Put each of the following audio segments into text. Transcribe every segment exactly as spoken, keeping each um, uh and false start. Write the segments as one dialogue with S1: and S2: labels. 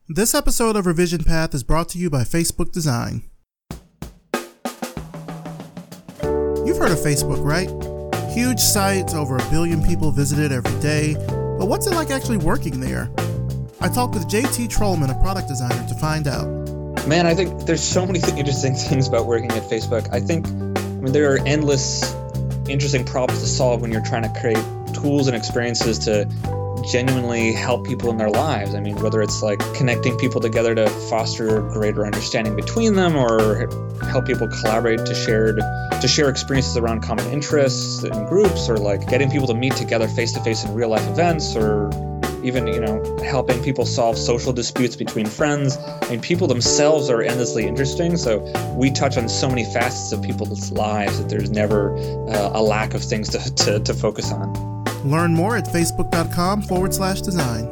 S1: This episode of Revision Path is brought to you by Facebook Design. You've heard of Facebook, right? Huge sites, over a billion people visit it every day. But what's it like actually working there? I talked with J T Trollman, a product designer, to find out.
S2: Man, I think there's so many interesting things about working at Facebook. I think, I mean, there are endless interesting problems to solve when you're trying to create tools and experiences to genuinely help people in their lives. I mean, whether it's like connecting people together to foster greater understanding between them, or help people collaborate to shared to share experiences around common interests in groups, or like getting people to meet together face to face in real life events, or even, you know, helping people solve social disputes between friends. I mean, people themselves are endlessly interesting. So we touch on so many facets of people's lives that there's never uh, a lack of things to, to, to focus on.
S1: Learn more at facebook.com forward slash design.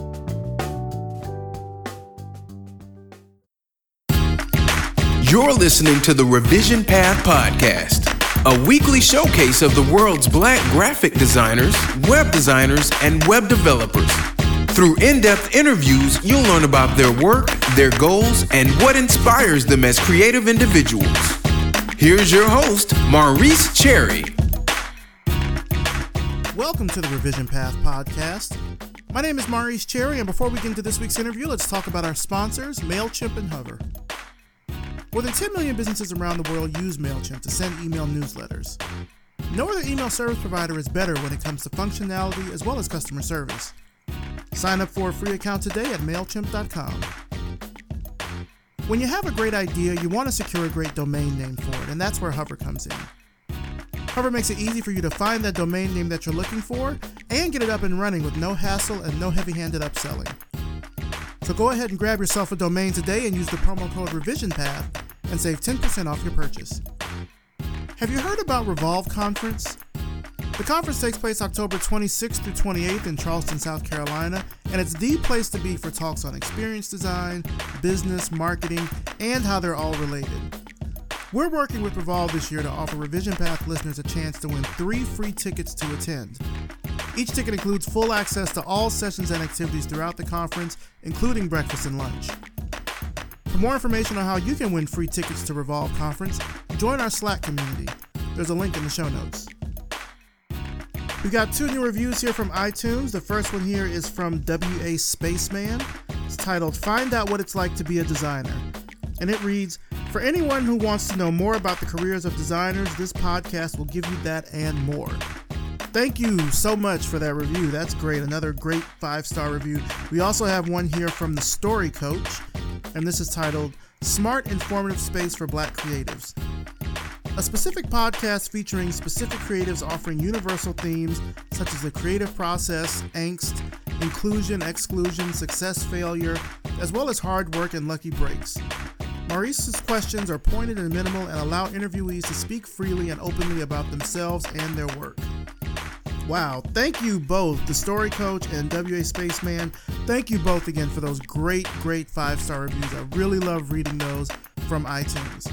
S3: You're listening to the Revision Path Podcast, a weekly showcase of the world's Black graphic designers, web designers, and web developers. Through in-depth interviews, you'll learn about their work, their goals, and what inspires them as creative individuals. Here's your host, Maurice Cherry.
S1: Welcome to the Revision Path Podcast. My name is Maurice Cherry, and before we get into this week's interview, let's talk about our sponsors, MailChimp and Hover. More than ten million businesses around the world use MailChimp to send email newsletters. No other email service provider is better when it comes to functionality as well as customer service. Sign up for a free account today at MailChimp dot com. When you have a great idea, you want to secure a great domain name for it, and that's where Hover comes in. Hover makes it easy for you to find that domain name that you're looking for and get it up and running with no hassle and no heavy-handed upselling. So go ahead and grab yourself a domain today and use the promo code RevisionPath and save ten percent off your purchase. Have you heard about Revolve Conference? The conference takes place October twenty-sixth through twenty-eighth in Charleston, South Carolina, and it's the place to be for talks on experience design, business, marketing, and how they're all related. We're working with Revolve this year to offer Revision Path listeners a chance to win three free tickets to attend. Each ticket includes full access to all sessions and activities throughout the conference, including breakfast and lunch. For more information on how you can win free tickets to Revolve Conference, join our Slack community. There's a link in the show notes. We've got two new reviews here from iTunes. The first one here is from W A Spaceman. It's titled, "Find Out What It's Like to Be a Designer." And it reads, "For anyone who wants to know more about the careers of designers, this podcast will give you that and more." Thank you so much for that review. That's great. Another great five-star review. We also have one here from The Story Coach, and this is titled, "Smart, Informative Space for Black Creatives." A specific podcast featuring specific creatives offering universal themes such as the creative process, angst, inclusion, exclusion, success, failure, as well as hard work and lucky breaks. Maurice's questions are pointed and minimal and allow interviewees to speak freely and openly about themselves and their work. Wow, thank you both, The Story Coach and W A Spaceman. Thank you both again for those great, great five-star reviews. I really love reading those from iTunes.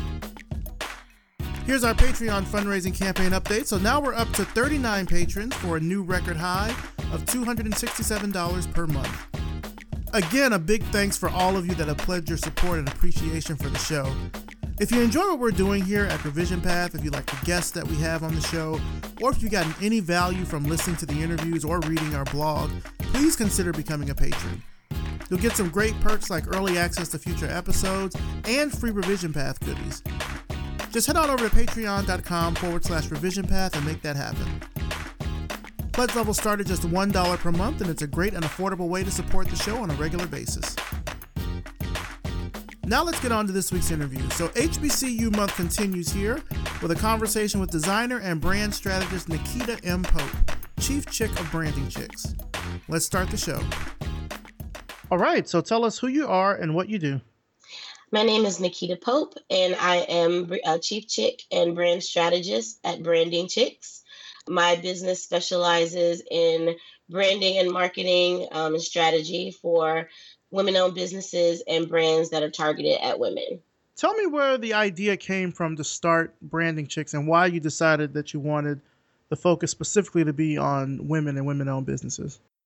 S1: Here's our Patreon fundraising campaign update. So now we're up to thirty-nine patrons for a new record high of two hundred sixty-seven dollars per month. Again, a big thanks for all of you that have pledged your support and appreciation for the show. If you enjoy what we're doing here at Revision Path, if you like the guests that we have on the show, or if you gotten any value from listening to the interviews or reading our blog, please consider becoming a patron. You'll get some great perks like early access to future episodes and free Revision Path goodies. Just head on over to patreon.com forward slash Revision Path and make that happen. Pledge levels start at just one dollar per month, and it's a great and affordable way to support the show on a regular basis. Now let's get on to this week's interview. So H B C U month continues here with a conversation with designer and brand strategist Nikita M. Pope, Chief Chick of Branding Chicks. Let's start the show. All right, so tell us who you are and what you do.
S4: My name is Nikita Pope, and I am a Chief Chick and Brand Strategist at Branding Chicks. My business specializes in branding and marketing um, and strategy for women-owned businesses and brands that are targeted at women.
S1: Tell me where the idea came from to start Branding Chicks and why you decided that you wanted the focus specifically to be on women and women-owned businesses.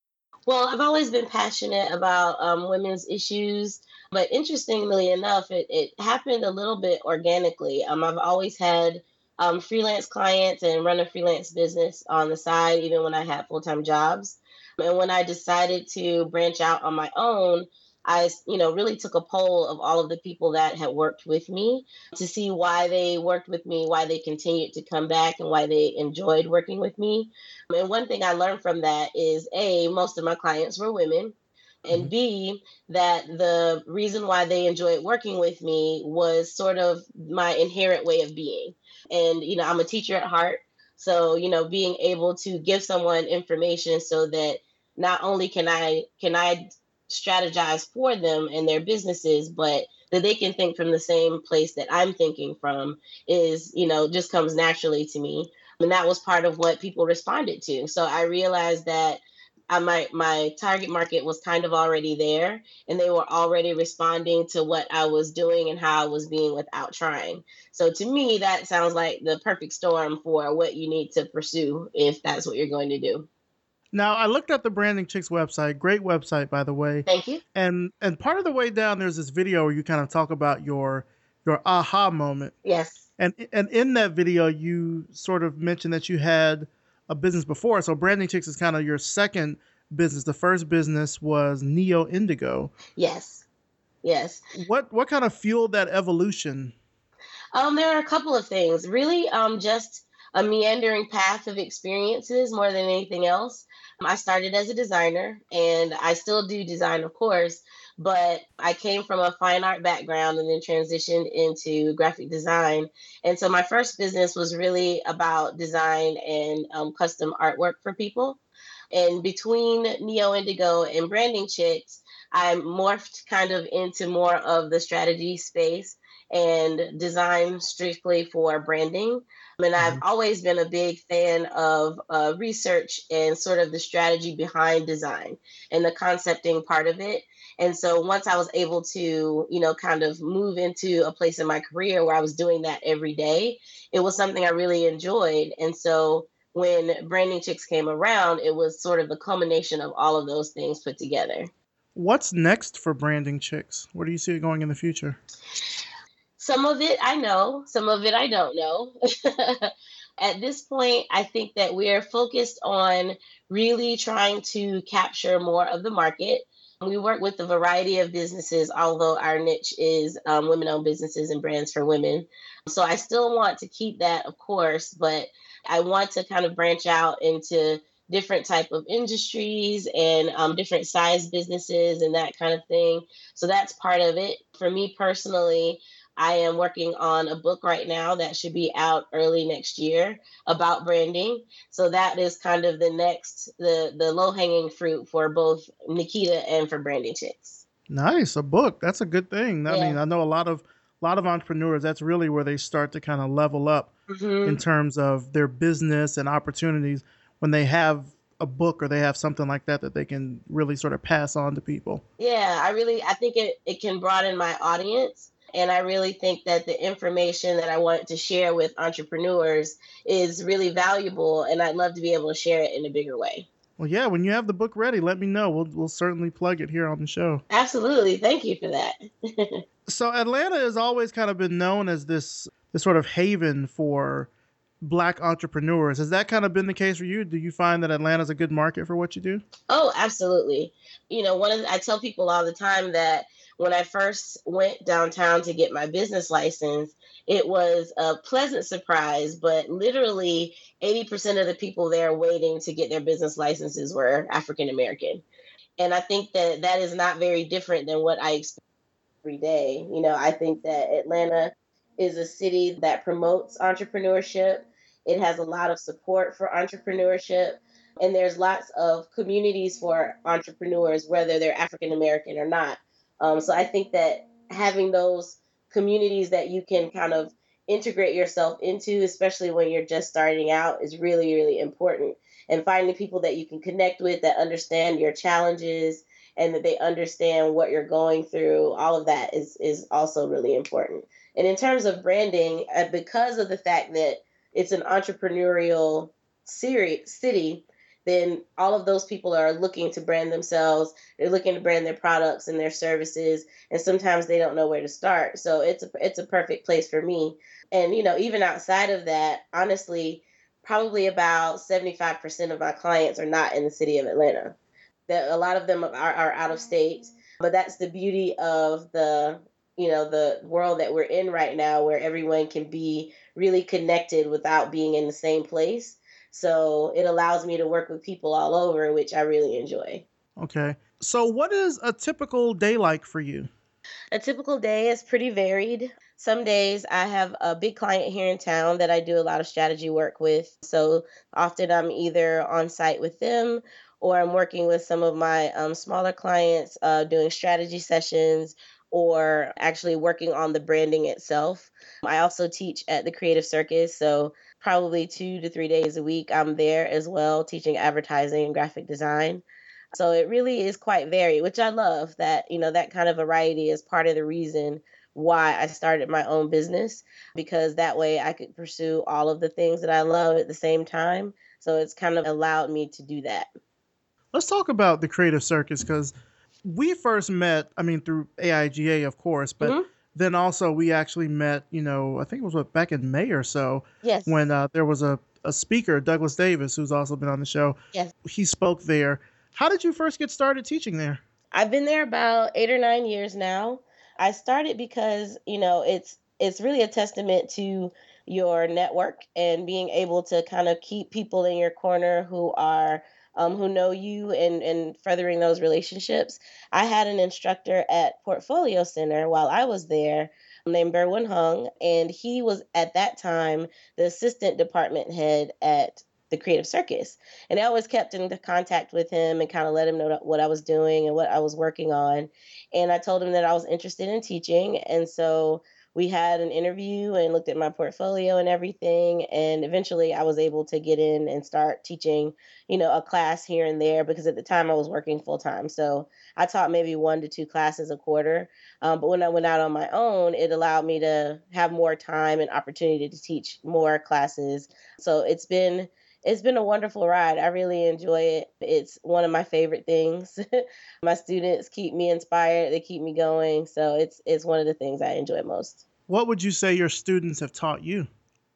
S4: Well, I've always been passionate about um, women's issues, but interestingly enough, it, it happened a little bit organically. Um, I've always had um, freelance clients and run a freelance business on the side, even when I had full time jobs. And when I decided to branch out on my own, I, you know, really took a poll of all of the people that had worked with me to see why they worked with me, why they continued to come back, and why they enjoyed working with me. And one thing I learned from that is A, most of my clients were women,
S1: Mhm.
S4: and B, that the reason why they enjoyed working with me was sort of my inherent way of being. And, you know, I'm a teacher at heart. So, you know, being able to give someone information so that not only can I can I strategize for them and their businesses, but that they can think from the same place that I'm thinking from is, you know, just comes naturally to me. And that was part of what people responded to. So I realized that I, my my target market was kind of already there, and they were already responding to what I was doing and how I was being without trying. So to me, that sounds like the perfect storm for what you need to pursue if that's what you're going to do.
S1: Now, I looked at the Branding Chicks website. Great website, by the way.
S4: Thank you.
S1: And and part of the way down, there's this video where you kind of talk about your your aha moment.
S4: Yes.
S1: And and in that video, you sort of mentioned that you had a business before. So Branding Chicks is kind of your second business. The first business was Neo Indigo.
S4: Yes. Yes.
S1: What what kind of fueled that evolution?
S4: Um, there are a couple of things. Really, um, just a meandering path of experiences more than anything else. Um, I started as a designer, and I still do design, of course, but I came from a fine art background and then transitioned into graphic design. And so my first business was really about design and um, custom artwork for people. And between Neo Indigo and Branding Chicks, I morphed kind of into more of the strategy space and design strictly for branding. And I've
S1: Mhm.
S4: always been a big fan of uh, research and sort of the strategy behind design and the concepting part of it. And so once I was able to, you know, kind of move into a place in my career where I was doing that every day, it was something I really enjoyed. And so when Branding Chicks came around, it was sort of the culmination of all of those things put together.
S1: What's next for Branding Chicks? Where do you see it going in the future?
S4: Some of it I know, some of it I don't know. At this point, I think that we're focused on really trying to capture more of the market. We work with a variety of businesses, although our niche is um, women owned businesses and brands for women. So I still want to keep that, of course, but I want to kind of branch out into different type of industries and um, different size businesses and that kind of thing. So that's part of it. For me personally, I am working on a book right now that should be out early next year about branding. So that is kind of the next, the the low hanging fruit for both Nikita and for Branding Chicks.
S1: Nice, a book. That's a good thing. I
S4: Yeah.
S1: mean, I know a lot of a lot of entrepreneurs. That's really where they start to kind of level up in
S4: hmm
S1: terms of their business and opportunities when they have a book or they have something like that that they can really sort of pass on to people.
S4: Yeah, I really I think it, it can broaden my audience. And I really think that the information that I want to share with entrepreneurs is really valuable. And I'd love to be able to share it in a bigger way.
S1: Well, yeah, when you have the book ready, let me know. We'll we'll certainly plug it here on the show.
S4: Absolutely. Thank you for that.
S1: So Atlanta has always kind of been known as this this sort of haven for black entrepreneurs. Has that kind of been the case for you? Do you find that Atlanta's a good market for what you do?
S4: Oh, absolutely. You know, one of the, I tell people all the time that when I first went downtown to get my business license, it was a pleasant surprise, but literally eighty percent of the people there waiting to get their business licenses were African American. And I think that that is not very different than what I experience every day. You know, I think that Atlanta is a city that promotes entrepreneurship. It has a lot of support for entrepreneurship. And there's lots of communities for entrepreneurs, whether they're African American or not. Um, so I think that having those communities that you can kind of integrate yourself into, especially when you're just starting out, is really, really important. And finding people that you can connect with that understand your challenges and that they understand what you're going through, all of that is is also really important. And in terms of branding, uh, because of the fact that it's an entrepreneurial city, then all of those people are looking to brand themselves. They're looking to brand their products and their services, and sometimes they don't know where to start. So it's a it's a perfect place for me. And you know, even outside of that, honestly, probably about seventy-five percent of my clients are not in the city of Atlanta. That a lot of them are, are out of state, but that's the beauty of the you know the world that we're in right now, where everyone can be really connected without being in the same place. So it allows me to work with people all over, which I really enjoy.
S1: Okay. So what is a typical day like for you?
S4: A typical day is pretty varied. Some days I have a big client here in town that I do a lot of strategy work with. So often I'm either on site with them, or I'm working with some of my um, smaller clients uh, doing strategy sessions, or actually working on the branding itself. I also teach at the Creative Circus. So probably two to three days a week I'm there as well, teaching advertising and graphic design. So it really is quite varied, which I love. That, you know, that kind of variety is part of the reason why I started my own business, because that way I could pursue all of the things that I love at the same time. So it's kind of allowed me to do that.
S1: Let's talk about the Creative Circus, because we first met, I mean, through A I G A, of course, but
S4: hmm
S1: then also we actually met, you know, I think it was what, back in May or so,
S4: Yes.
S1: when uh, there was a, a speaker, Douglas Davis, who's also been on the show.
S4: Yes.
S1: He spoke there. How did you first get started teaching there?
S4: I've been there about eight or nine years now. I started because, you know, it's it's really a testament to your network and being able to kind of keep people in your corner who are um, who know you, and and furthering those relationships. I had an instructor at Portfolio Center while I was there named Berwin Hung, and he was at that time the assistant department head at the Creative Circus. And I always kept in contact with him and kind of let him know what I was doing and what I was working on. And I told him that I was interested in teaching. And so we had an interview and looked at my portfolio and everything. And eventually I was able to get in and start teaching, you know, a class here and there, because at the time I was working full time. So I taught maybe one to two classes a quarter. Um, but when I went out on my own, it allowed me to have more time and opportunity to teach more classes. So it's been it's been a wonderful ride. I really enjoy it. It's one of my favorite things. My students keep me inspired. They keep me going. So it's it's one of the things I enjoy most.
S1: What would you say your students have taught you?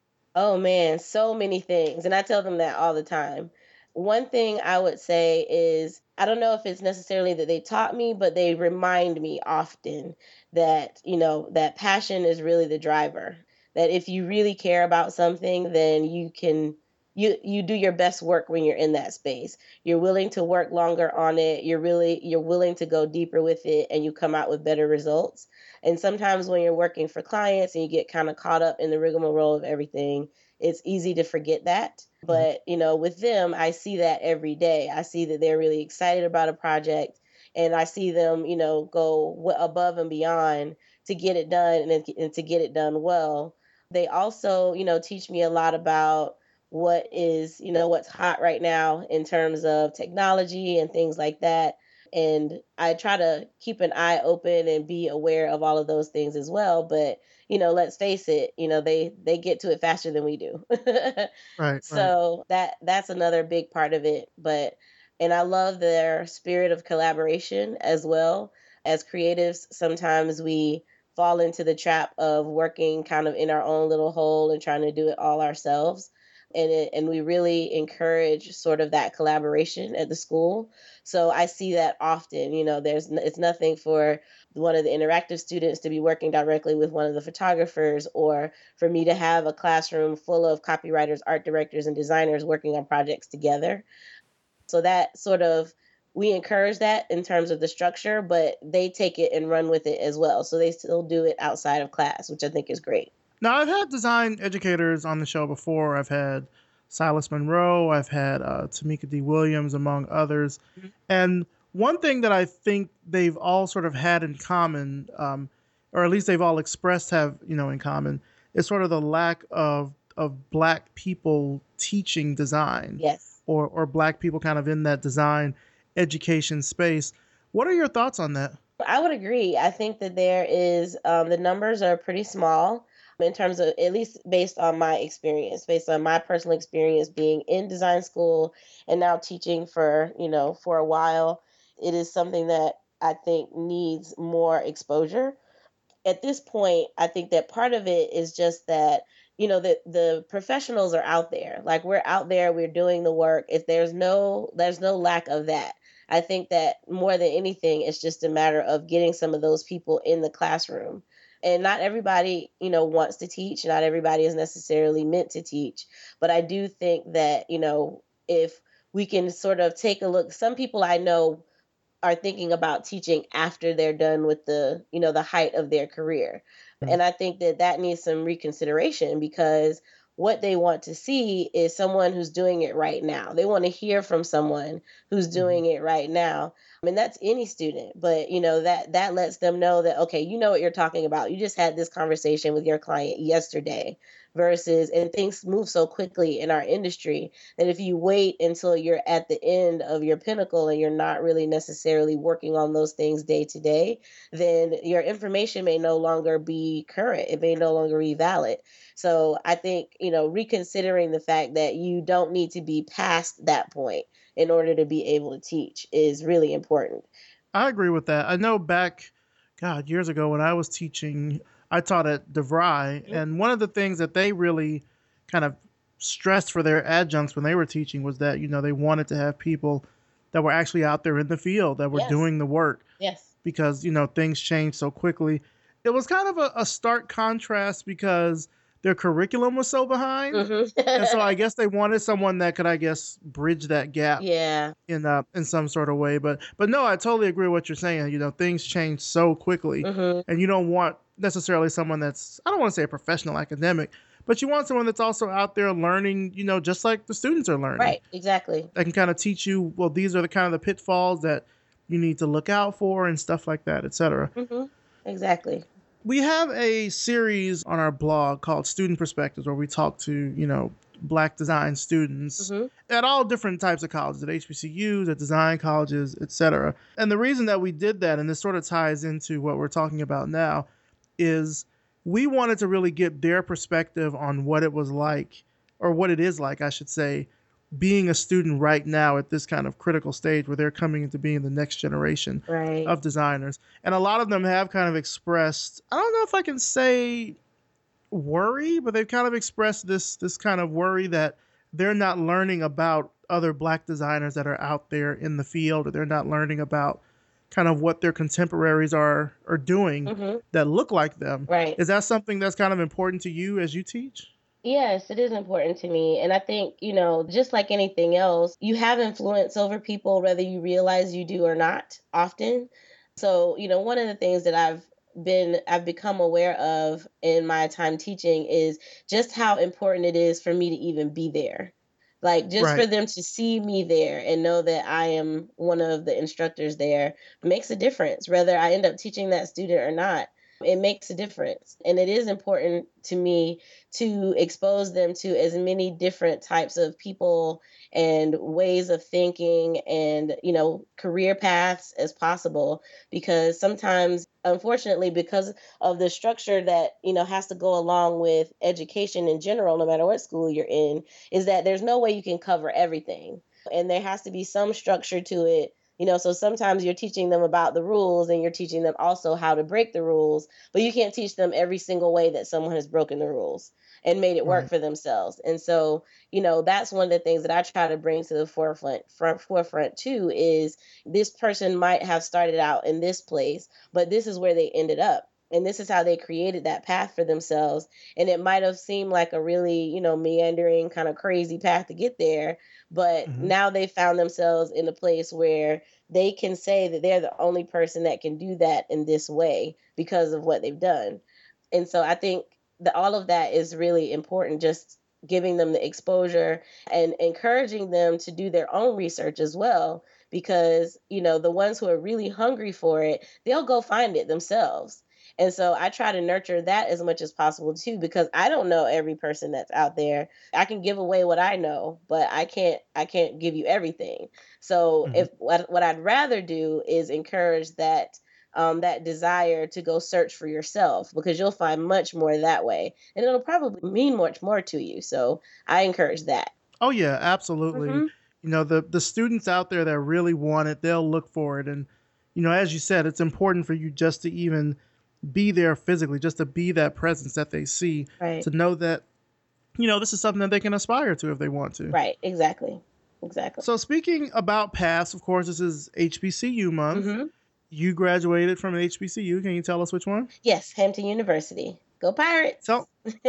S4: Oh man, so many things. And I tell them that all the time. One thing I would say is, I don't know if it's necessarily that they taught me, but they remind me often that, you know, that passion is really the driver. That if you really care about something, then you can you you do your best work when you're in that space. You're willing to work longer on it. You're really you're willing to go deeper with it, and you come out with better results. And sometimes when you're working for clients and you get kind of caught up in the rigmarole of everything, it's easy to forget that. But, you know, with them, I see that every day. I see that they're really excited about a project, and I see them, you know, go w- above and beyond to get it done, and, then- and to get it done well. They also, you know, teach me a lot about what is, you know, what's hot right now in terms of technology and things like that. And I try to keep an eye open and be aware of all of those things as well. But, you know, let's face it, you know, they they get to it faster than we do.
S1: Right, right.
S4: So that that's another big part of it. But and I love their spirit of collaboration as well. As creatives, sometimes we fall into the trap of working kind of in our own little hole and trying to do it all ourselves. And it, and we really encourage sort of that collaboration at the school. So I see that often. You know, there's n- it's nothing for one of the interactive students to be working directly with one of the photographers, or for me to have a classroom full of copywriters, art directors, and designers working on projects together. So that sort of, we encourage that in terms of the structure, but they take it and run with it as well. So they still do it outside of class, which I think is great.
S1: Now, I've had design educators on the show before. I've had Silas Monroe, I've had uh, Tamika D. Williams, among others.
S4: Mhm.
S1: And one thing that I think they've all sort of had in common, um, or at least they've all expressed have, you know, in common, is sort of the lack of of black people teaching design,
S4: Yes.
S1: or or black people kind of in that design education space. What are your thoughts on that?
S4: I would agree. I think that there is, um, the numbers are pretty small. in terms of, at least based on my experience, based on my personal experience being in design school and now teaching for, you know, for a while. It is something that I think needs more exposure. At this point, I think that part of it is just that, you know, the the professionals are out there. Like, we're out there, we're doing the work. If there's no there's no lack of that. I think that more than anything, it's just a matter of getting some of those people in the classroom. And not everybody, you know, wants to teach. Not everybody is necessarily meant to teach. But I do think that, you know, if we can sort of take a look, some people I know are thinking about teaching after they're done with the, you know, the height of their career. And I think that that needs some reconsideration, because what they want to see is someone who's doing it right now. They want to hear from someone who's doing it right now. I mean, that's any student, but you know, that that lets them know that, okay, you know what you're talking about. You just had this conversation with your client yesterday, versus, and things move so quickly in our industry that if you wait until you're at the end of your pinnacle and you're not really necessarily working on those things day to day, then your information may no longer be current. It may no longer be valid. So I think, you know, reconsidering the fact that you don't need to be past that point in order to be able to teach is really important.
S1: I agree with that. I know back, God, years ago when I was teaching, I taught at DeVry, mm-hmm. and one of the things that they really kind of stressed for their adjuncts when they were teaching was that, you know, they wanted to have people that were actually out there in the field, that were
S4: yes.
S1: doing the work.
S4: Yes.
S1: Because, you know, things change so quickly. It was kind of a, a stark contrast because their curriculum was so behind. Mm-hmm. And so I guess they wanted someone that could, I guess, bridge that gap
S4: yeah.
S1: in uh, in some sort of way. But but no, I totally agree with what you're saying. You know, things change so quickly. Mm-hmm. And you don't want necessarily someone that's, I don't want to say a professional academic, but you want someone that's also out there learning, you know, just like the students are learning.
S4: Right, exactly.
S1: That can kind of teach you, well, these are the kind of the pitfalls that you need to look out for and stuff like that, et cetera.
S4: Mm-hmm. Exactly.
S1: We have a series on our blog called Student Perspectives, where we talk to, you know, Black design students mm-hmm. at all different types of colleges, at H B C Us, at design colleges, et cetera. And the reason that we did that, and this sort of ties into what we're talking about now, is we wanted to really get their perspective on what it was like, or what it is like, I should say, being a student right now at this kind of critical stage where they're coming into being the next generation
S4: right.
S1: of designers. And a lot of them have kind of expressed, I don't know if I can say worry, but they've kind of expressed this this kind of worry that they're not learning about other Black designers that are out there in the field, or they're not learning about kind of what their contemporaries are are doing mm-hmm. that look like them.
S4: Right.
S1: Is that something that's kind of important to you as you teach?
S4: Yes, it is important to me. And I think, you know, just like anything else, you have influence over people, whether you realize you do or not, often. So, you know, one of the things that I've been, I've become aware of in my time teaching is just how important it is for me to even be there. Like, just right. for them to see me there and know that I am one of the instructors there makes a difference, whether I end up teaching that student or not. It makes a difference. And it is important to me to expose them to as many different types of people and ways of thinking and, you know, career paths as possible. Because sometimes, unfortunately, because of the structure that, you know, has to go along with education in general, no matter what school you're in, is that there's no way you can cover everything. And there has to be some structure to it. You know, so sometimes you're teaching them about the rules and you're teaching them also how to break the rules, but you can't teach them every single way that someone has broken the rules and made it work right. for themselves. And so, you know, that's one of the things that I try to bring to the forefront, front, forefront too, is this person might have started out in this place, but this is where they ended up. And this is how they created that path for themselves. And it might have seemed like a really, you know, meandering kind of crazy path to get there. But mm-hmm. now they found themselves in a place where they can say that they're the only person that can do that in this way because of what they've done. And so I think that all of that is really important, just giving them the exposure and encouraging them to do their own research as well. Because, you know, the ones who are really hungry for it, they'll go find it themselves. And so I try to nurture that as much as possible, too, because I don't know every person that's out there. I can give away what I know, but I can't I can't give you everything. So mm-hmm. if what, what I'd rather do is encourage that um, that desire to go search for yourself, because you'll find much more that way. And it'll probably mean much more to you. So I encourage that.
S1: Oh yeah, absolutely.
S4: hmm
S1: You know, the the students out there that really want it, they'll look for it. And you know, as you said, it's important for you just to even be there physically, just to be that presence that they see,
S4: Right.
S1: to know that, you know, this is something that they can aspire to if they want to.
S4: Right. Exactly. Exactly.
S1: So speaking about paths, of course, this is H B C U month.
S4: hmm
S1: You graduated from an H B C U. Can you tell us which one?
S4: Yes. Hampton University. Go Pirates.
S1: Tell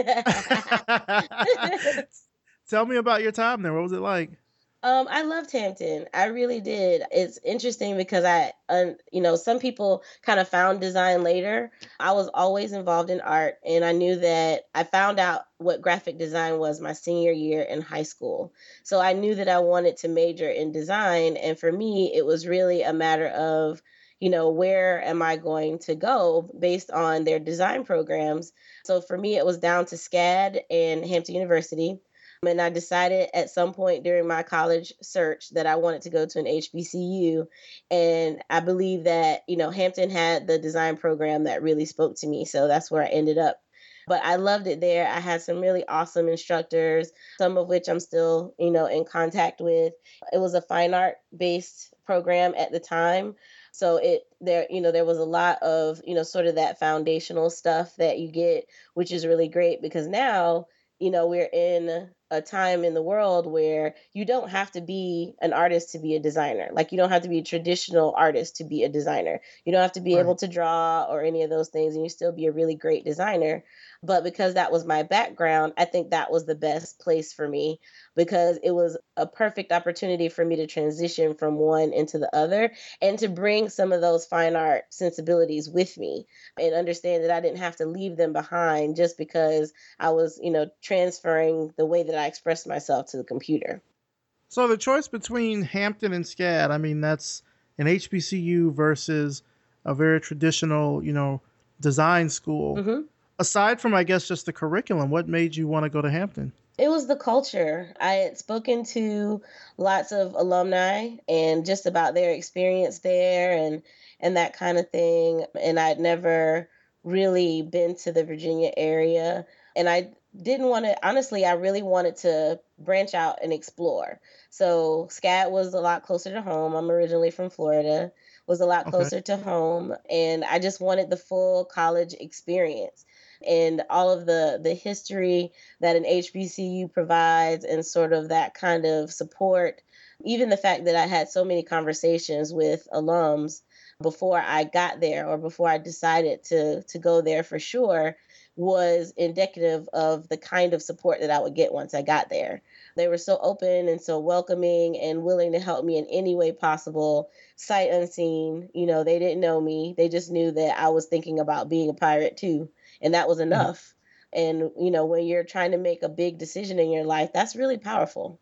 S1: Tell me about your time there. What was it like?
S4: Um, I loved Hampton. I really did. It's interesting because I, um, you know, some people kind of found design later. I was always involved in art, and I knew that I found out what graphic design was my senior year in high school. So I knew that I wanted to major in design, and for me, it was really a matter of, you know, where am I going to go based on their design programs. So for me, it was down to SCAD and Hampton University. And I decided at some point during my college search that I wanted to go to an H B C U. And I believe that, you know, Hampton had the design program that really spoke to me. So that's where I ended up. But I loved it there. I had some really awesome instructors, some of which I'm still, you know, in contact with. It was a fine art based program at the time. So it there, you know, there was a lot of, you know, sort of that foundational stuff that you get, which is really great because now, you know, we're in a time in the world where you don't have to be an artist to be a designer. Like you don't have to be a traditional artist to be a designer. You don't have to be
S1: Right.
S4: able to draw or any of those things, and you still be a really great designer. But because that was my background, I think that was the best place for me because it was a perfect opportunity for me to transition from one into the other and to bring some of those fine art sensibilities with me and understand that I didn't have to leave them behind just because I was, you know, transferring the way that I expressed myself to the computer.
S1: So the choice between Hampton and SCAD, I mean, that's an H B C U versus a very traditional, you know, design school.
S4: hmm
S1: Aside from, I guess, just the curriculum, what made you want to go to Hampton?
S4: It was the culture. I had spoken to lots of alumni and just about their experience there and and that kind of thing. And I'd never really been to the Virginia area. And I didn't want to, honestly, I really wanted to branch out and explore. So SCAD was a lot closer to home. I'm originally from Florida, was a lot
S1: Okay.
S4: closer to home. And I just wanted the full college experience and all of the the history that an H B C U provides and sort of that kind of support. Even the fact that I had so many conversations with alums before I got there or before I decided to to go there for sure was indicative of the kind of support that I would get once I got there. They were so open and so welcoming and willing to help me in any way possible, sight unseen. You know, they didn't know me. They just knew that I was thinking about being a pirate too. And that was
S1: Mhm.
S4: enough. And, you know, when you're trying to make a big decision in your life, that's really powerful.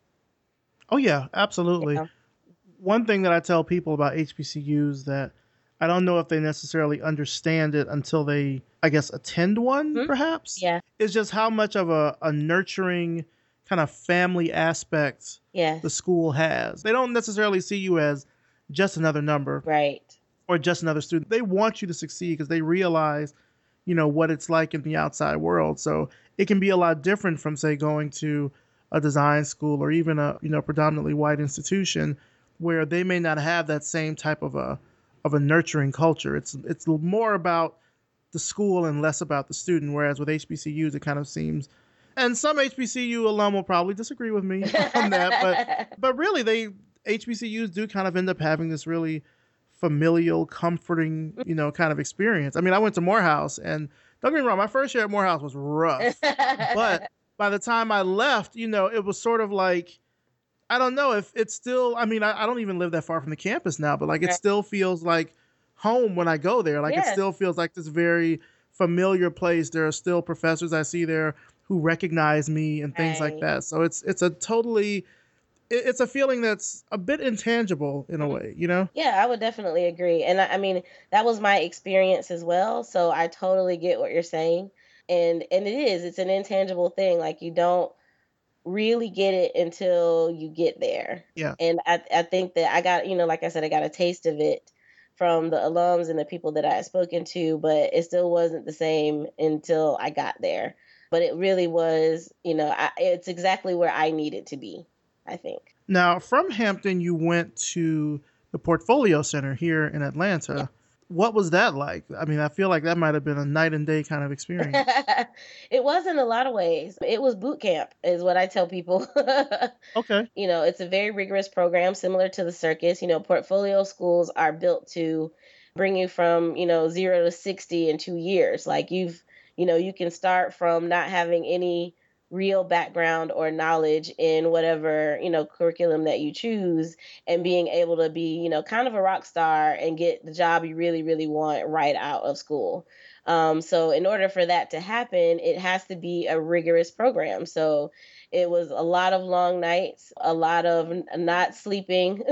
S1: Oh yeah, absolutely.
S4: Yeah.
S1: One thing that I tell people about H B C Us that I don't know if they necessarily understand it until they, I guess, attend one,
S4: Mhm.
S1: perhaps,
S4: Yeah.
S1: is just how much of a, a nurturing kind of family aspect the
S4: Yes.
S1: school has. They don't necessarily see you as just another number
S4: Right.
S1: or just another student. They want you to succeed because they realize, you know, what it's like in the outside world. So it can be a lot different from, say, going to a design school or even a, you know, predominantly white institution where they may not have that same type of a of a nurturing culture. It's it's more about the school and less about the student. Whereas with H B C Us, it kind of seems, and some H B C U alum will probably disagree with me on that, but but really, they H B C Us do kind of end up having this really familial, comforting, you know, kind of experience. I mean, I went to Morehouse, and don't get me wrong, my first year at Morehouse was rough, but by the time I left, you know, it was sort of like, I don't know if it's still, I mean, I, I don't even live that far from the campus now, but like it
S4: Right.
S1: still feels like home when I go there. Like it
S4: Yes.
S1: still feels like this very familiar place. There are still professors I see there who recognize me and things like
S4: Right.
S1: that. So it's it's a totally it- it's a feeling that's a bit intangible in a
S4: Mhm.
S1: way, you know?
S4: Yeah, I would definitely agree. And I, I mean, that was my experience as well. So I totally get what you're saying. And and it is, it's an intangible thing. Like you don't really get it until you get there.
S1: Yeah.
S4: And I I think that I got, you know, like I said, I got a taste of it from the alums and the people that I had spoken to, but it still wasn't the same until I got there. But it really was, you know, I, it's exactly where I needed to be, I think.
S1: Now, from Hampton, you went to the Portfolio Center here in Atlanta.
S4: Yes.
S1: What was that like? I mean, I feel like that might have been a night and day kind of experience.
S4: It was in a lot of ways. It was boot camp, is what I tell people.
S1: Okay.
S4: You know, it's a very rigorous program similar to the circus. You know, portfolio schools are built to bring you from, you know, zero to sixty in two years. Like you've, you know, you can start from not having any real background or knowledge in whatever, you know, curriculum that you choose and being able to be, you know, kind of a rock star and get the job you really, really want right out of school. Um, so in order for that to happen, it has to be a rigorous program. So it was a lot of long nights, a lot of n- not sleeping.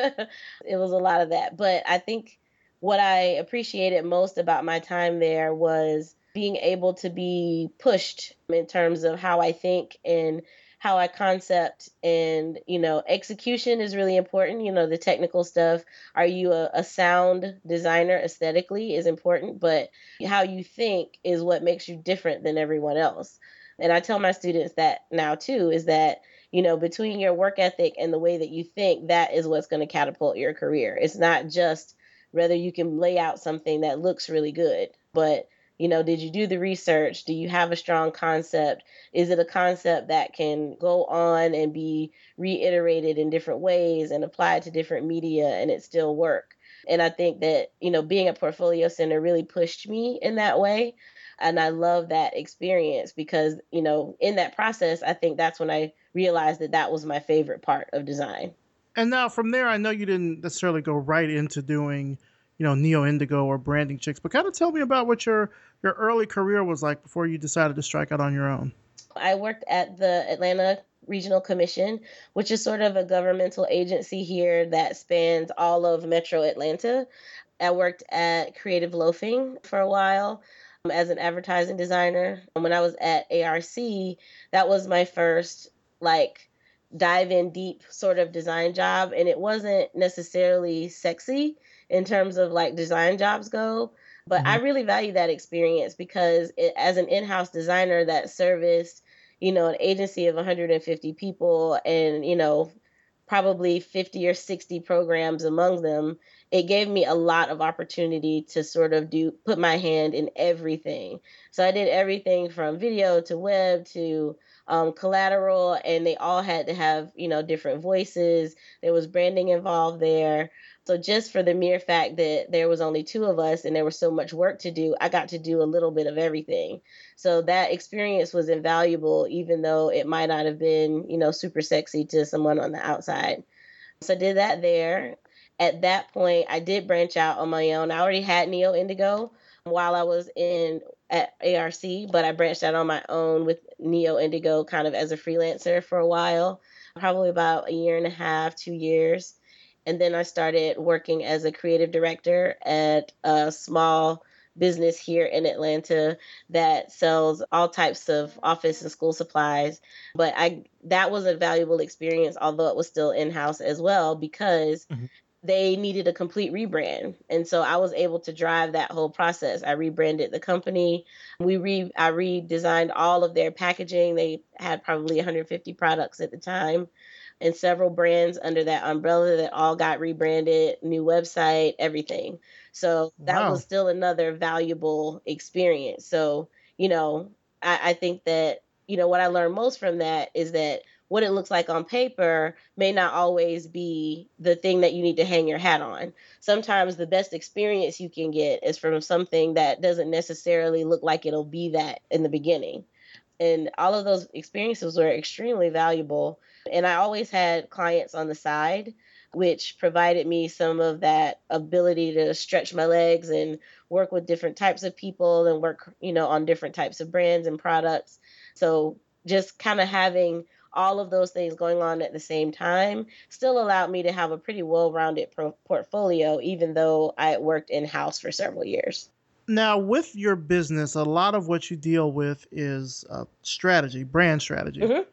S4: It was a lot of that. But I think what I appreciated most about my time there was being able to be pushed in terms of how I think and how I concept, and you know, execution is really important. You know, the technical stuff, are you a, a sound designer aesthetically is important, but how you think is what makes you different than everyone else. And I tell my students that now too, is that, you know, between your work ethic and the way that you think, that is what's going to catapult your career. It's not just whether you can lay out something that looks really good, but you know, did you do the research? Do you have a strong concept? Is it a concept that can go on and be reiterated in different ways and applied to different media and it still work? And I think that, you know, being a portfolio center really pushed me in that way. And I love that experience because, you know, in that process, I think that's when I realized that that was my favorite part of design.
S1: And now from there, I know you didn't necessarily go right into doing, you know, Neo Indigo or Branding Chicks, but kind of tell me about what your your early career was like before you decided to strike out on your own.
S4: I worked at the Atlanta Regional Commission, which is sort of a governmental agency here that spans all of Metro Atlanta. I worked at Creative Loafing for a while um, as an advertising designer. And when I was at A R C, that was my first like dive in deep sort of design job. And it wasn't necessarily sexy in terms of like design jobs go. But I
S1: Mhm.
S4: really value that experience because it, as an in-house designer that serviced, you know, an agency of one hundred fifty people and, you know, probably fifty or sixty programs among them, it gave me a lot of opportunity to sort of do put my hand in everything. So I did everything from video to web to um, collateral, and they all had to have, you know, different voices. There was branding involved there. So just for the mere fact that there was only two of us and there was so much work to do, I got to do a little bit of everything. So that experience was invaluable, even though it might not have been, you know, super sexy to someone on the outside. So I did that there. At that point, I did branch out on my own. I already had Neo Indigo while I was in at A R C, but I branched out on my own with Neo Indigo kind of as a freelancer for a while, probably about a year and a half, two years. And then I started working as a creative director at a small business here in Atlanta that sells all types of office and school supplies. But I that was a valuable experience, although it was still in-house as well, because
S1: Mhm.
S4: they needed a complete rebrand. And so I was able to drive that whole process. I rebranded the company. We re I redesigned all of their packaging. They had probably one hundred fifty products at the time and several brands under that umbrella that all got rebranded, new website, everything. So that was
S1: Wow.
S4: still another valuable experience. So, you know, I, I think that, you know, what I learned most from that is that what it looks like on paper may not always be the thing that you need to hang your hat on. Sometimes the best experience you can get is from something that doesn't necessarily look like it'll be that in the beginning. And all of those experiences were extremely valuable. And I always had clients on the side, which provided me some of that ability to stretch my legs and work with different types of people and work, you know, on different types of brands and products. So just kind of having all of those things going on at the same time still allowed me to have a pretty well-rounded pro- portfolio, even though I had worked in-house for several years.
S1: Now, with your business, a lot of what you deal with is uh, strategy, brand strategy.
S4: Mhm.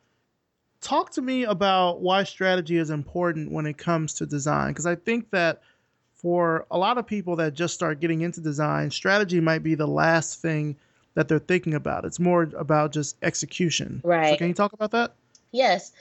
S1: Talk to me about why strategy is important when it comes to design, because I think that for a lot of people that just start getting into design, strategy might be the last thing that they're thinking about. It's more about just execution. So can
S4: Right.
S1: you talk about that?
S4: Yes.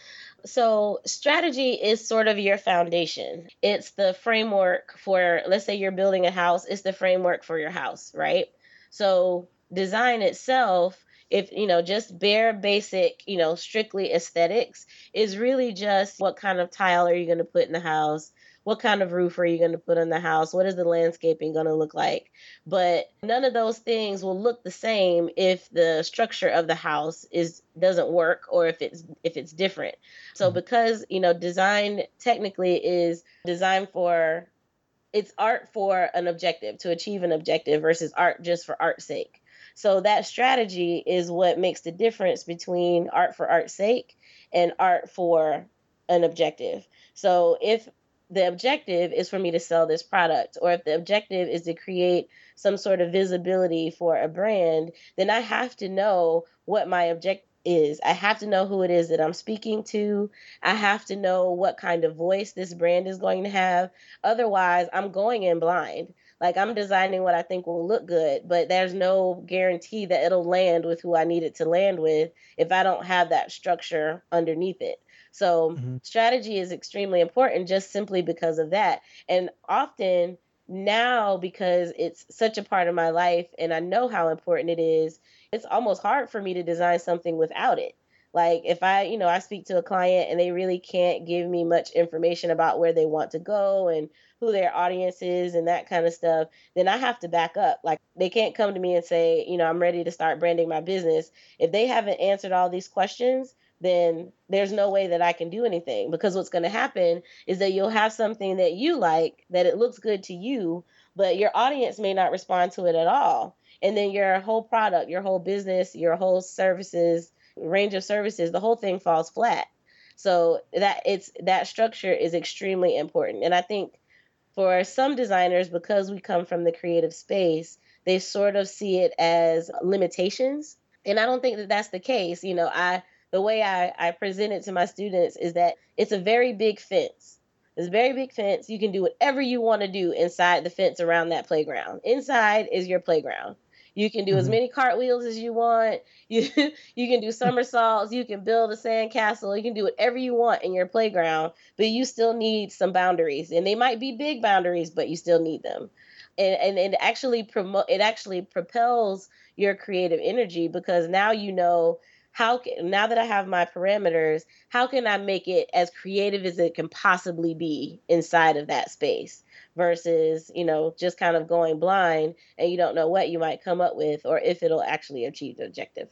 S4: So, strategy is sort of your foundation. It's the framework for, let's say you're building a house, it's the framework for your house, right? So, design itself, if, you know, just bare basic, you know, strictly aesthetics, is really just what kind of tile are you going to put in the house? What kind of roof are you going to put on the house? What is the landscaping going to look like? But none of those things will look the same if the structure of the house is doesn't work, or if it's if it's different. So
S1: Mhm.
S4: because, you know, design technically is designed for, it's art for an objective, to achieve an objective, versus art just for art's sake. So that strategy is what makes the difference between art for art's sake and art for an objective. So if the objective is for me to sell this product, or if the objective is to create some sort of visibility for a brand, then I have to know what my objective is. I have to know who it is that I'm speaking to. I have to know what kind of voice this brand is going to have. Otherwise, I'm going in blind. Like, I'm designing what I think will look good, but there's no guarantee that it'll land with who I need it to land with if I don't have that structure underneath it. So,
S1: Mhm.
S4: strategy is extremely important just simply because of that. And often now, because it's such a part of my life and I know how important it is, it's almost hard for me to design something without it. Like, if I, you know, I speak to a client and they really can't give me much information about where they want to go and who their audience is and that kind of stuff, then I have to back up. Like, they can't come to me and say, you know, I'm ready to start branding my business. If they haven't answered all these questions, then there's no way that I can do anything, because what's going to happen is that you'll have something that you like, that it looks good to you, but your audience may not respond to it at all. And then your whole product, your whole business, your whole services, range of services, the whole thing falls flat. So that it's that structure is extremely important. And I think for some designers, because we come from the creative space, they sort of see it as limitations. And I don't think that that's the case. You know, I the way I, I present it to my students is that it's a very big fence. It's a very big fence. You can do whatever you want to do inside the fence around that playground. Inside is your playground. You can do as
S1: Mhm.
S4: many cartwheels as you want. You you can do somersaults. You can build a sand castle. You can do whatever you want in your playground, but you still need some boundaries, and they might be big boundaries, but you still need them. And and it actually promote it actually propels your creative energy, because now you know how can, now that I have my parameters, how can I make it as creative as it can possibly be inside of that space, versus, you know, just kind of going blind and you don't know what you might come up with or if it'll actually achieve the objective.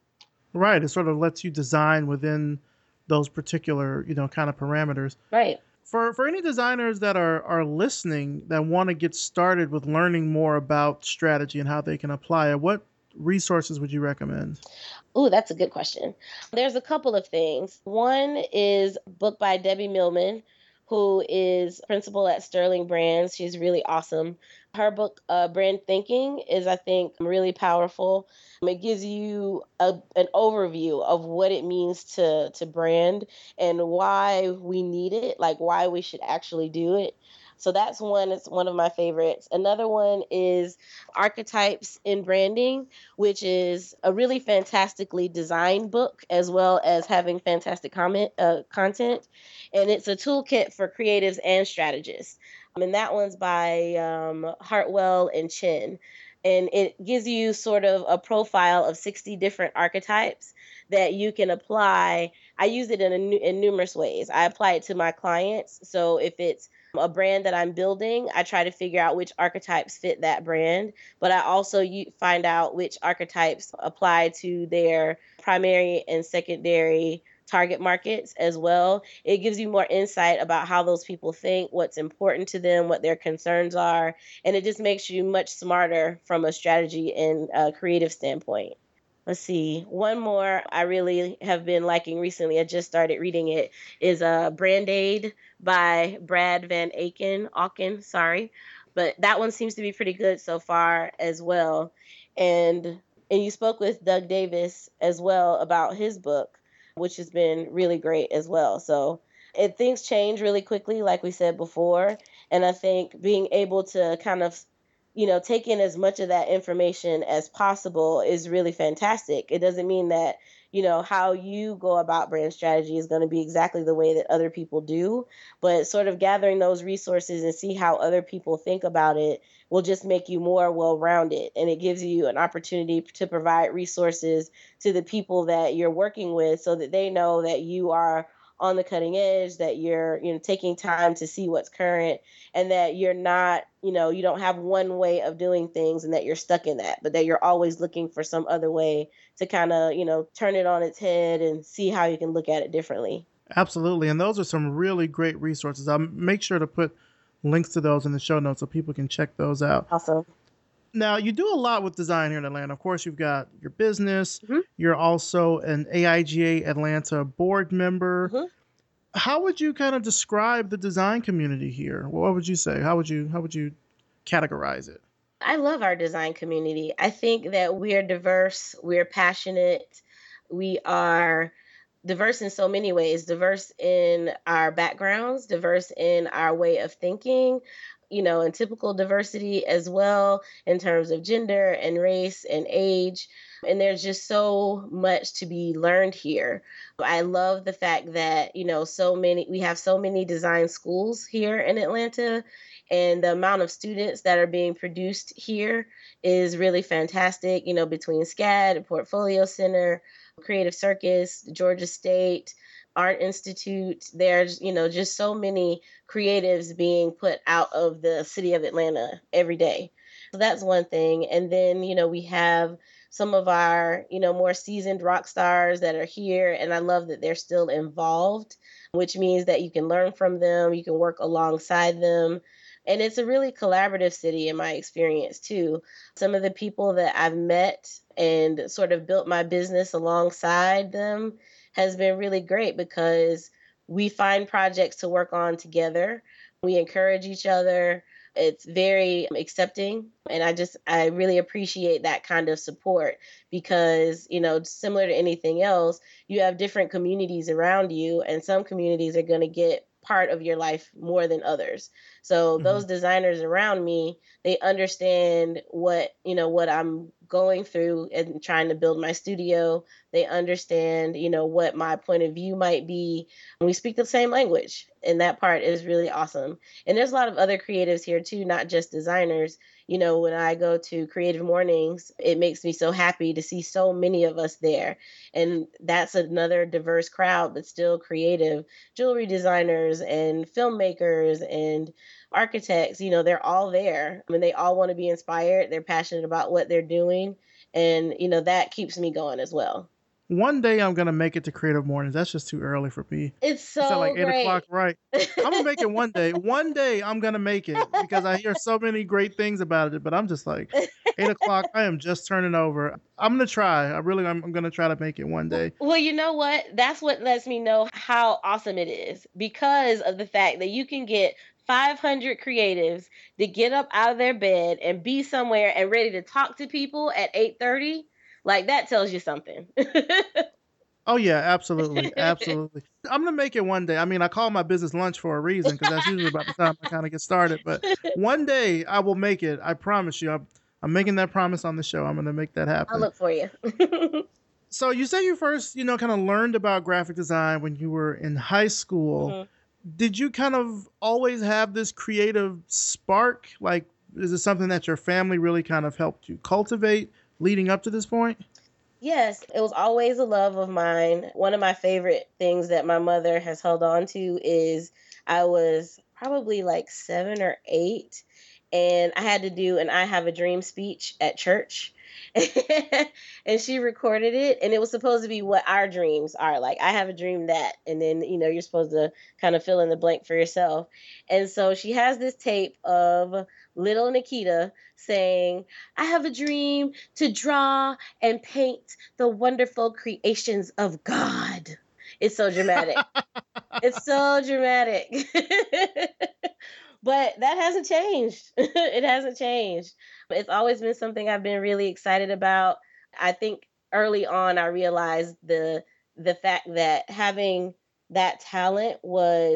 S1: Right. It sort of lets you design within those particular, you know, kind of parameters.
S4: Right.
S1: For for any designers that are are listening that want to get started with learning more about strategy and how they can apply it, what resources would you recommend?
S4: Ooh, that's a good question. There's a couple of things. One is a book by Debbie Millman, who is principal at Sterling Brands. She's really awesome. Her book, uh, Brand Thinking, is, I think, really powerful. Um, It gives you a, an overview of what it means to to brand and why we need it, like why we should actually do it. So that's one. It's one of my favorites. Another one is Archetypes in Branding, which is a really fantastically designed book, as well as having fantastic comment uh, content. And it's a toolkit for creatives and strategists. Um, and that one's by um, Hartwell and Chin. And it gives you sort of a profile of sixty different archetypes that you can apply. I use it in, a, nu- in numerous ways. I apply it to my clients. So if it's a brand that I'm building, I try to figure out which archetypes fit that brand, but I also u- find out which archetypes apply to their primary and secondary target markets as well. It gives you more insight about how those people think, what's important to them, what their concerns are, and it just makes you much smarter from a strategy and uh, creative standpoint. Let's see. One more I really have been liking recently. I just started reading it. Is uh, Brand Aid by Brad Van Aken. Auken, sorry, but that one seems to be pretty good so far as well. And and you spoke with Doug Davis as well about his book, which has been really great as well. So, and things change really quickly, like we said before, And I think being able to kind of, you know, take in as much of that information as possible is really fantastic. It doesn't mean that, you know, how you go about brand strategy is going to be exactly the way that other people do, but sort of gathering those resources and see how other people think about it will just make you more well-rounded. And it gives you an opportunity to provide resources to the people that you're working with so that they know that you are on the cutting edge, that you're, you know, taking time to see what's current, and that you're not, you know, you don't have one way of doing things and that you're stuck in that, but that you're always looking for some other way to kind of, you know, turn it on its head and see how you can look at it differently.
S1: Absolutely. And those are some really great resources. I'll make sure to put links to those in the show notes so people can check those out.
S4: Awesome.
S1: Now, you do a lot with design here in Atlanta. Of course, you've got your business.
S4: Mm-hmm.
S1: You're also an A I G A Atlanta board member.
S4: Mm-hmm.
S1: How would you kind of describe the design community here? What would you say? How would you how would you categorize it?
S4: I love our design community. I think that we are diverse, we're passionate, we are diverse in so many ways, diverse in our backgrounds, diverse in our way of thinking, you know, and typical diversity as well in terms of gender and race and age. And there's just so much to be learned here. I love the fact that, you know, so many, we have so many design schools here in Atlanta, and the amount of students that are being produced here is really fantastic, you know, between SCAD, Portfolio Center, Creative Circus, Georgia State, Art Institute. There's, you know, just so many creatives being put out of the city of Atlanta every day. So that's one thing. And then, you know, we have some of our, you know, more seasoned rock stars that are here. And I love that they're still involved, which means that you can learn from them, you can work alongside them. And it's a really collaborative city in my experience too. Some of the people that I've met and sort of built my business alongside them has been really great because we find projects to work on together. We encourage each other. It's very accepting. And I just, I really appreciate that kind of support because, you know, similar to anything else, you have different communities around you, and some communities are going to get part of your life more than others. So mm-hmm. those designers around me, they understand what, you know, what I'm going through and trying to build my studio. They understand, you know, what my point of view might be. We speak the same language, and that part is really awesome. And there's a lot of other creatives here too, not just designers. You know, when I go to Creative Mornings, it makes me so happy to see so many of us there. And that's another diverse crowd, but still creative. Jewelry designers and filmmakers and architects, you know, they're all there. I mean, they all want to be inspired. They're passionate about what they're doing. And, you know, that keeps me going as well.
S1: One day I'm gonna make it to Creative Mornings. That's just too early for me.
S4: It's so
S1: It's at like
S4: great.
S1: eight o'clock, right? I'm gonna make it one day. One day I'm gonna make it because I hear so many great things about it. But I'm just like eight o'clock. I am just turning over. I'm gonna try. I really, I'm, I'm gonna try to make it one day.
S4: Well, you know what? That's what lets me know how awesome it is because of the fact that you can get five hundred creatives to get up out of their bed and be somewhere and ready to talk to people at eight thirty. Like, that tells you something.
S1: Oh, yeah, absolutely. Absolutely. I'm going to make it one day. I mean, I call my business lunch for a reason because that's usually about the time I kind of get started. But one day I will make it. I promise you. I'm, I'm making that promise on the show. I'm going to make that happen.
S4: I'll look for you.
S1: So you say you first, you know, kind of learned about graphic design when you were in high school. Mm-hmm. Did you kind of always have this creative spark? Like, is it something that your family really kind of helped you cultivate leading up to this point?
S4: Yes, it was always a love of mine. One of my favorite things that my mother has held on to is I was probably like seven or eight, and I had to do an I Have a Dream speech at church. And she recorded it, and it was supposed to be what our dreams are. Like, I have a dream that, and then, you know, you're supposed to kind of fill in the blank for yourself. And so she has this tape of little Nikita saying, I have a dream to draw and paint the wonderful creations of God. It's so dramatic. It's so dramatic. But that hasn't changed. It hasn't changed. It's always been something I've been really excited about. I think early on I realized the the fact that having that talent was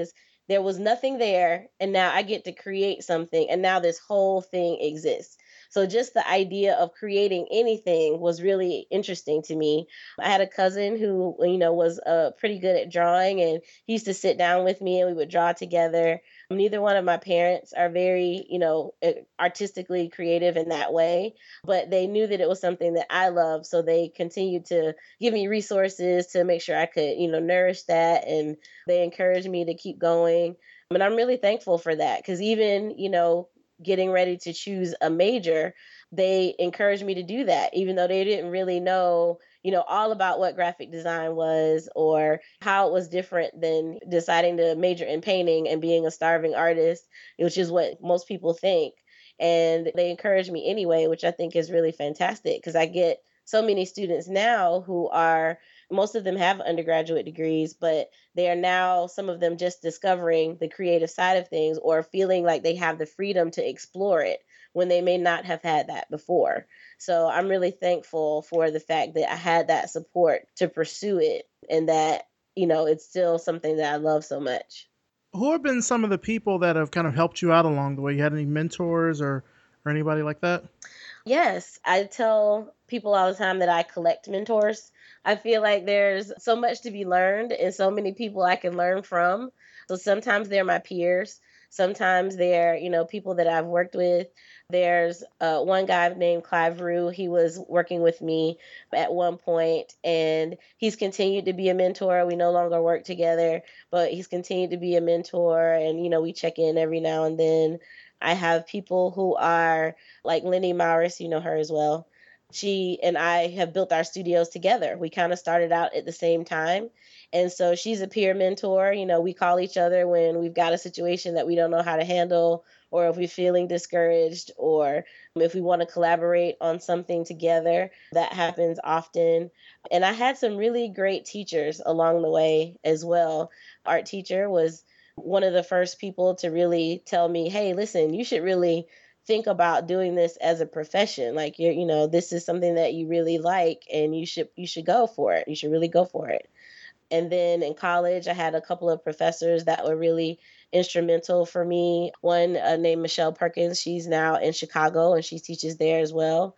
S4: there was nothing there, and now I get to create something, and now this whole thing exists. So just the idea of creating anything was really interesting to me. I had a cousin who, you know, was uh, pretty good at drawing, and he used to sit down with me and we would draw together. Neither one of my parents are very, you know, uh, artistically creative in that way, but they knew that it was something that I loved. So they continued to give me resources to make sure I could, you know, nourish that. And they encouraged me to keep going. And I'm really thankful for that because even, you know, getting ready to choose a major, they encouraged me to do that, even though they didn't really know, you know, all about what graphic design was or how it was different than deciding to major in painting and being a starving artist, which is what most people think. And they encouraged me anyway, which I think is really fantastic because I get so many students now who are, most of them have undergraduate degrees, but they are now, some of them just discovering the creative side of things or feeling like they have the freedom to explore it when they may not have had that before. So I'm really thankful for the fact that I had that support to pursue it and that, you know, it's still something that I love so much.
S1: Who have been some of the people that have kind of helped you out along the way? You had any mentors or, or anybody like that?
S4: Yes, I tell people all the time that I collect mentors. I feel like there's so much to be learned and so many people I can learn from. So sometimes they're my peers. Sometimes they're, you know, people that I've worked with. There's uh, one guy named Clive Rue. He was working with me at one point, and he's continued to be a mentor. We no longer work together, but he's continued to be a mentor, and, you know, we check in every now and then. I have people who are like Lenny Maurice, you know her as well. She and I have built our studios together. We kind of started out at the same time. And so she's a peer mentor. You know, we call each other when we've got a situation that we don't know how to handle, or if we're feeling discouraged, or if we want to collaborate on something together. That happens often. And I had some really great teachers along the way as well. Art teacher was one of the first people to really tell me, hey, listen, you should really think about doing this as a profession. Like you're, you know, this is something that you really like and you should you should go for it. You should really go for it. And then in college, I had a couple of professors that were really instrumental for me. One uh, named Michelle Perkins, she's now in Chicago and she teaches there as well.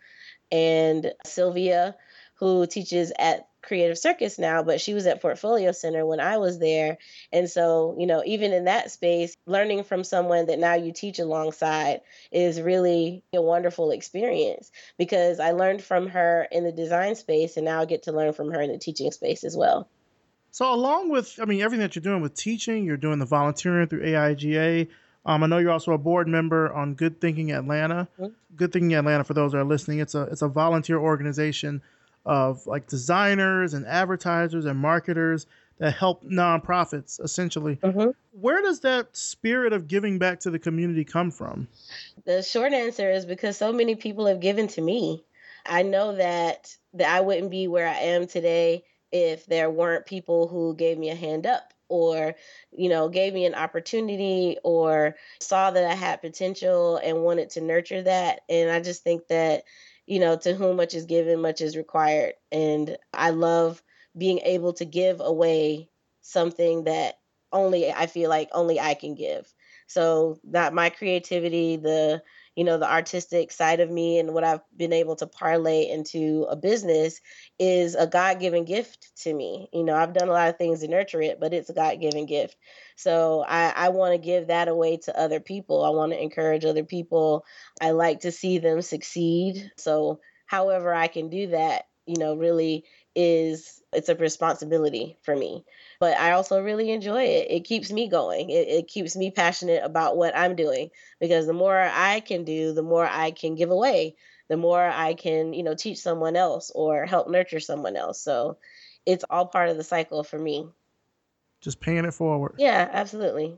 S4: And Sylvia, who teaches at Creative Circus now, but she was at Portfolio Center when I was there. And so, you know, even in that space, learning from someone that now you teach alongside is really a wonderful experience because I learned from her in the design space and now I get to learn from her in the teaching space as well.
S1: So along with, I mean, everything that you're doing with teaching, you're doing the volunteering through A I G A. Um, I know you're also a board member on Good Thinking Atlanta. Mm-hmm. Good Thinking Atlanta, for those that are listening, it's a it's a volunteer organization of like designers and advertisers and marketers that help nonprofits, essentially. Mm-hmm. Where does that spirit of giving back to the community come from?
S4: The short answer is because so many people have given to me. I know that, that I wouldn't be where I am today if there weren't people who gave me a hand up or, you know, gave me an opportunity or saw that I had potential and wanted to nurture that. And I just think that, you know, to whom much is given, much is required. And I love being able to give away something that only I feel like only I can give. So that my creativity, the, you know, the artistic side of me and what I've been able to parlay into a business is a God-given gift to me. You know, I've done a lot of things to nurture it, but it's a God-given gift. So I, I want to give that away to other people. I want to encourage other people. I like to see them succeed. So however I can do that, you know, really is, it's a responsibility for me. But I also really enjoy it. It keeps me going. It, it keeps me passionate about what I'm doing because the more I can do, the more I can give away, the more I can, you know, teach someone else or help nurture someone else. So it's all part of the cycle for me.
S1: Just paying it forward.
S4: Yeah, absolutely.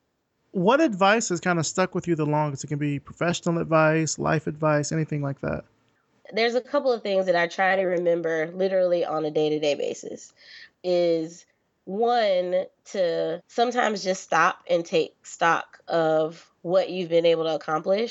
S1: What advice has kind of stuck with you the longest? It can be professional advice, life advice, anything like that.
S4: There's a couple of things that I try to remember literally on a day-to-day basis is one, to sometimes just stop and take stock of what you've been able to accomplish.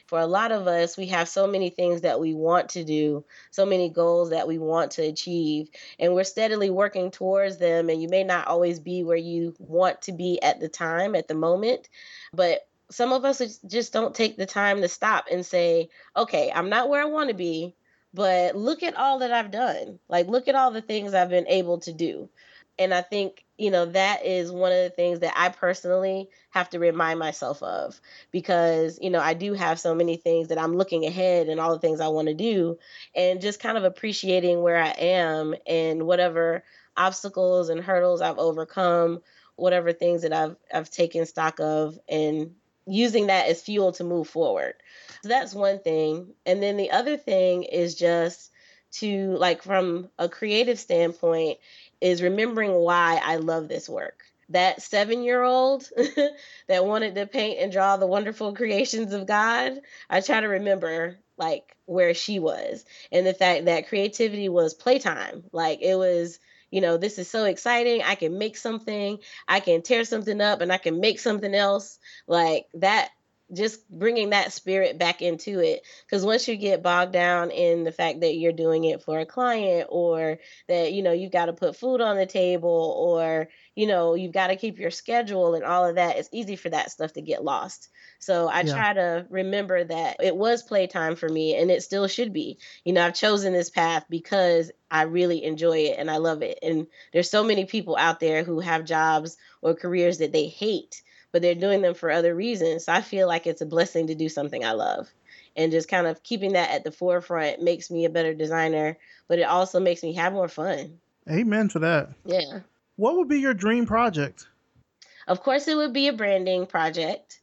S4: For a lot of us, we have so many things that we want to do, so many goals that we want to achieve, and we're steadily working towards them. And you may not always be where you want to be at the time, at the moment, but some of us is- just don't take the time to stop and say, okay, I'm not where I want to be, but look at all that I've done. Like, look at all the things I've been able to do. And I think, you know, that is one of the things that I personally have to remind myself of because, you know, I do have so many things that I'm looking ahead and all the things I want to do and just kind of appreciating where I am and whatever obstacles and hurdles I've overcome, whatever things that I've I've taken stock of and using that as fuel to move forward. So that's one thing. And then the other thing is just to like from a creative standpoint is remembering why I love this work. That seven year old that wanted to paint and draw the wonderful creations of God, I try to remember like where she was and the fact that creativity was playtime. Like it was, you know, this is so exciting. I can make something, I can tear something up and I can make something else like that. Just bringing that spirit back into it. Because once you get bogged down in the fact that you're doing it for a client or that, you know, you've got to put food on the table or, you know, you've got to keep your schedule and all of that, it's easy for that stuff to get lost. So I
S1: Yeah.
S4: try to remember that it was playtime for me and it still should be. You know, I've chosen this path because I really enjoy it and I love it. And there's so many people out there who have jobs or careers that they hate but they're doing them for other reasons. So I feel like it's a blessing to do something I love. And just kind of keeping that at the forefront makes me a better designer, but it also makes me have more fun.
S1: Amen for that.
S4: Yeah.
S1: What would be your dream project?
S4: Of course, it would be a branding project.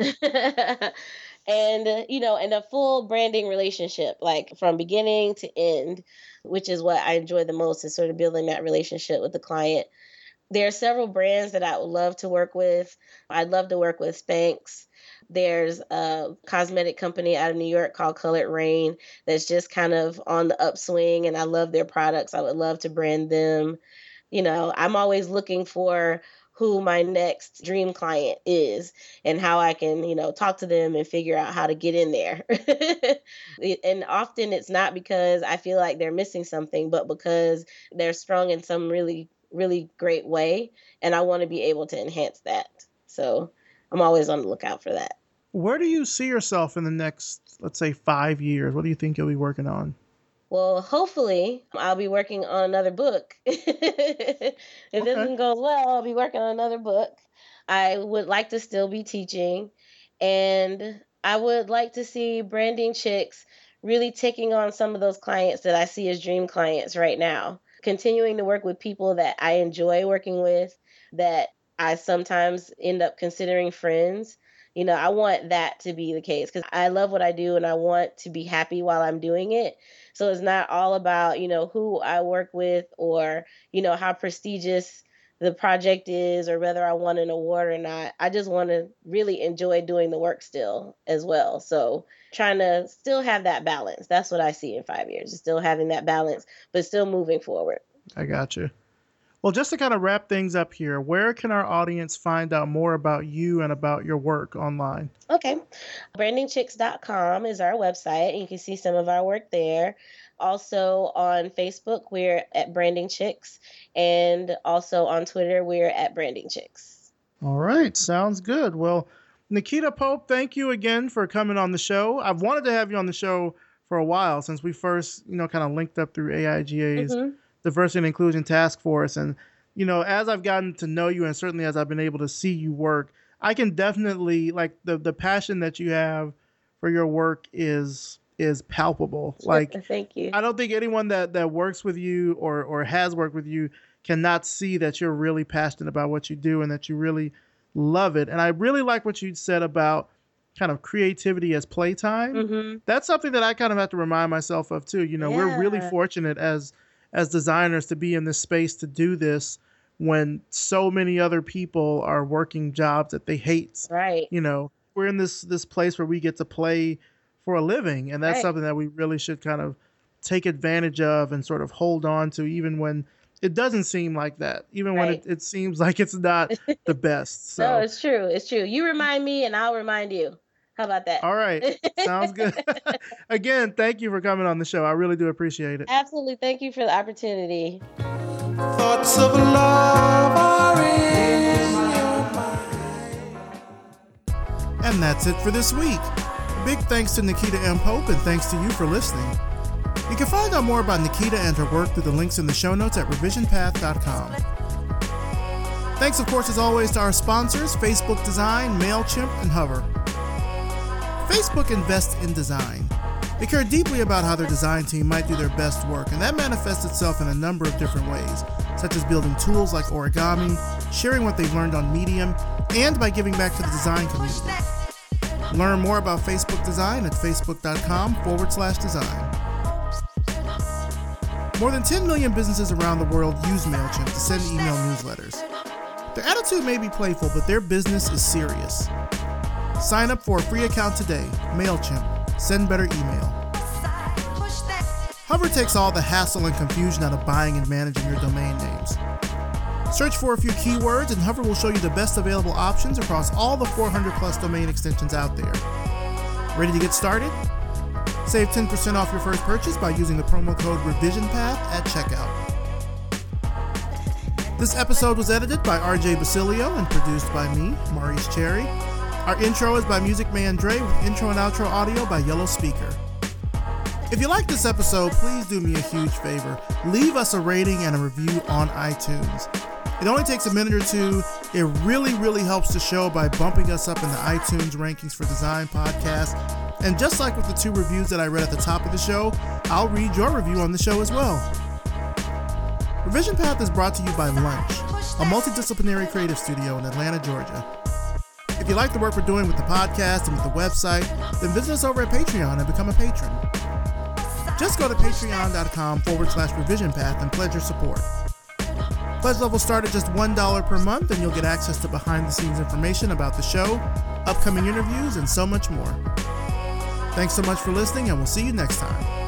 S4: And, uh, you know, and a full branding relationship, like from beginning to end, which is what I enjoy the most is sort of building that relationship with the client. There are several brands that I would love to work with. I'd love to work with Spanx. There's a cosmetic company out of New York called Colored Rain that's just kind of on the upswing, and I love their products. I would love to brand them. You know, I'm always looking for who my next dream client is and how I can, you know, talk to them and figure out how to get in there. It- and often it's not because I feel like they're missing something, but because they're strong in some really, really great way. And I want to be able to enhance that. So I'm always on the lookout for that.
S1: Where do you see yourself in the next, let's say, five years? What do you think you'll be working on?
S4: Well, hopefully, I'll be working on another book. If
S1: Okay.
S4: this one goes well, I'll be working on another book. I would like to still be teaching, and I would like to see Branding Chicks really taking on some of those clients that I see as dream clients right now. Continuing to work with people that I enjoy working with, that I sometimes end up considering friends. You know, I want that to be the case because I love what I do and I want to be happy while I'm doing it. So it's not all about, you know, who I work with or, you know, how prestigious the project is or whether I won an award or not. I just want to really enjoy doing the work still as well. So trying to still have that balance. That's what I see in five years, is still having that balance, but still moving forward.
S1: I got you. Well, just to kind of wrap things up here, where can our audience find out more about you and about your work online?
S4: Okay. branding chicks dot com is our website. You can see some of our work there. Also on Facebook, we're at Branding Chicks. And also on Twitter, we're at Branding Chicks.
S1: All right. Sounds good. Well, Nikita Pope, thank you again for coming on the show. I've wanted to have you on the show for a while since we first, you know, kind of linked up through A I G A's
S4: Mhm.
S1: Diversity and Inclusion Task Force. And, you know, as I've gotten to know you and certainly as I've been able to see you work, I can definitely like the, the passion that you have for your work is is palpable. Like
S4: Thank you.
S1: I don't think anyone that, that works with you or, or has worked with you cannot see that you're really passionate about what you do and that you really love it. And I really like what you said about kind of creativity as playtime.
S4: Mhm.
S1: That's something that I kind of have to remind myself of too. You know, we're really
S4: Yeah.
S1: fortunate as as designers to be in this space to do this when so many other people are working jobs that they hate.
S4: Right.
S1: You know, we're in this this place where we get to play for a living, and that's
S4: Right.
S1: something that we really should kind of take advantage of and sort of hold on to, even when it doesn't seem like that, even when
S4: Right.
S1: it, it seems like it's not the best.
S4: No,
S1: So
S4: it's true. It's true. You remind me and I'll remind you. How about that?
S1: All right. Sounds good. Again, thank you for coming on the show. I really do appreciate it.
S4: Absolutely. Thank you for the opportunity.
S3: Thoughts of love are in your mind.
S1: And that's it for this week. Big thanks to Nikita M. Pope, and thanks to you for listening. You can find out more about Nikita and her work through the links in the show notes at revision path dot com. Thanks, of course, as always, to our sponsors, Facebook Design, MailChimp, and Hover. Facebook invests in design. They care deeply about how their design team might do their best work, and that manifests itself in a number of different ways, such as building tools like origami, sharing what they've learned on Medium, and by giving back to the design community. Learn more about Facebook Design at facebook.com forward slash design. More than ten million businesses around the world use MailChimp to send email newsletters. Their attitude may be playful, but their business is serious. Sign up for a free account today. MailChimp. Send better email. Hover takes all the hassle and confusion out of buying and managing your domain names. Search for a few keywords and Hover will show you the best available options across all the four hundred plus domain extensions out there. Ready to get started? Save ten percent off your first purchase by using the promo code RevisionPath at checkout. This episode was edited by R J Basilio and produced by me, Maurice Cherry. Our intro is by Music Man Dre with intro and outro audio by Yellow Speaker. If you like this episode, please do me a huge favor. Leave us a rating and a review on iTunes. It only takes a minute or two. It really, really helps the show by bumping us up in the iTunes rankings for design podcasts. And just like with the two reviews that I read at the top of the show, I'll read your review on the show as well. Revision Path is brought to you by Lunch, a multidisciplinary creative studio in Atlanta, Georgia. If you like the work we're doing with the podcast and with the website, then visit us over at Patreon and become a patron. Just go to patreon.com forward slash revision path and pledge your support. Pledge levels start at just one dollar per month, and you'll get access to behind-the-scenes information about the show, upcoming interviews, and so much more. Thanks so much for listening, and we'll see you next time.